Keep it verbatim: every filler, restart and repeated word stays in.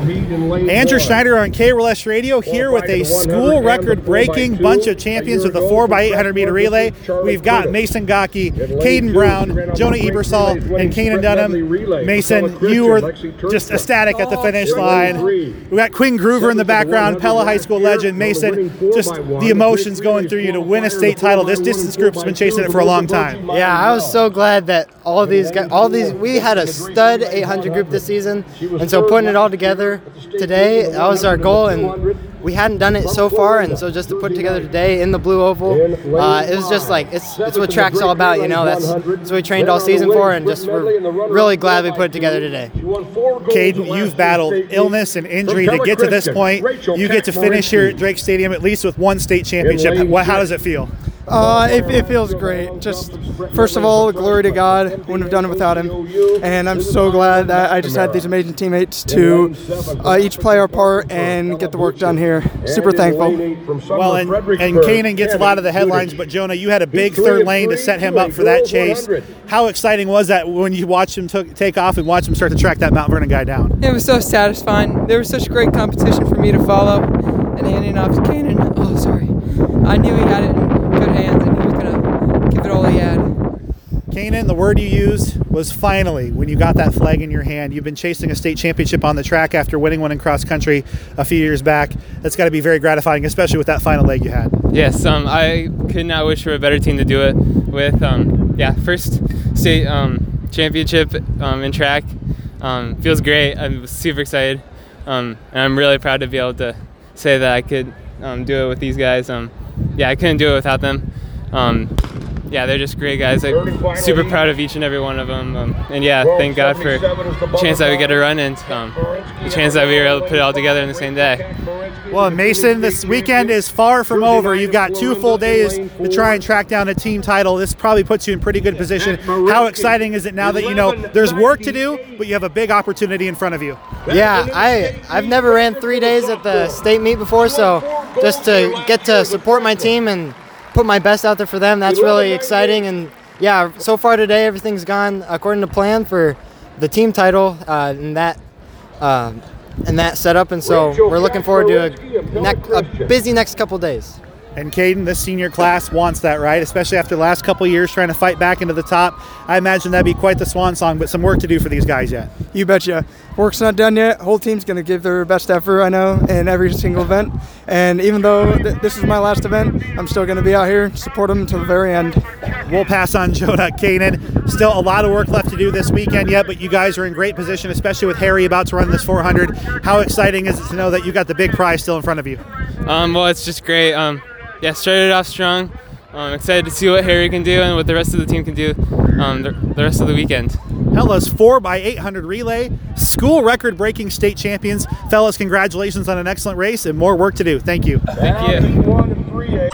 Andrew Schneider on K R L S Radio here with a school record-breaking bunch of champions with the four by eight hundred meter relay. We've got Mason Gocke, Caden Brown, Jonah Ebersol, and Kanan Dunham. Mason, you were just ecstatic at the finish line. We got Quinn Groover in the background, Pella High School legend. Mason, just the emotions going through you to win a state title. This distance group's been chasing it for a long time. Yeah, I was so glad that all of these guys, all these, we had a stud eight hundred group this season, and so putting it all together today, that was our goal, and we hadn't done it so far, and so just to put it together today in the blue oval, uh, it was just like, it's it's what track's all about, you know, that's, that's what we trained all season for, and just we're really glad we put it together today. Caden, you've battled illness and injury to get to this point. You get to finish here at Drake Stadium at least with one state championship. What, how does it feel? Uh, it, it feels great. Just, first of all, glory to God. Wouldn't have done it without him. And I'm so glad that I just had these amazing teammates to uh, each play our part and get the work done here. Super thankful. Well, and, and Kanan gets a lot of the headlines, but Jonah, you had a big third lane to set him up for that chase. How exciting was that when you watched him took, take off and watch him start to track that Mount Vernon guy down? It was so satisfying. There was such great competition for me to follow. And handing off to Kanan, oh, sorry. I knew he had it in good hands, and he was going to give it all he had. Kanan, the word you used was finally when you got that flag in your hand. You've been chasing a state championship on the track after winning one in cross country a few years back. That's got to be very gratifying, especially with that final leg you had. Yes, um, I could not wish for a better team to do it with. Um, yeah, first state um, championship um, in track. Um, feels great. I'm super excited, um, and I'm really proud to be able to say that I could um, do it with these guys. Um, yeah, I couldn't do it without them. Um, yeah, they're just great guys. I'm super proud of each and every one of them. Um, and yeah, thank God for the chance that we get to run and um, the chance that we were able to put it all together in the same day. Well, Mason, this weekend is far from over. You've got two full days to try and track down a team title. This probably puts you in pretty good position. How exciting is it now that you know there's work to do, but you have a big opportunity in front of you? Yeah, I, I've never ran three days at the state meet before, so just to get to support my team and put my best out there for them, that's really exciting. And yeah, so far today, everything's gone according to plan for the team title uh, and that uh, and that setup, and so we're looking forward to a, ne- a busy next couple days. And Caden, this senior class wants that, right? Especially after the last couple of years trying to fight back into the top. I imagine that'd be quite the swan song, but some work to do for these guys yet. You betcha. Work's not done yet. Whole team's going to give their best effort, I know, in every single event. And even though th- this is my last event, I'm still going to be out here, support them until the very end. We'll pass on Jonah. Kanan, still a lot of work left to do this weekend yet, but you guys are in great position, especially with Harry about to run this four hundred. How exciting is it to know that you got the big prize still in front of you? Um, well, it's just great. Um, yeah, started off strong. I'm excited to see what Harry can do and what the rest of the team can do um, the, the rest of the weekend. Pella's four by eight hundred relay, school record-breaking state champions. Fellas, congratulations on an excellent race and more work to do. Thank you. Thank you.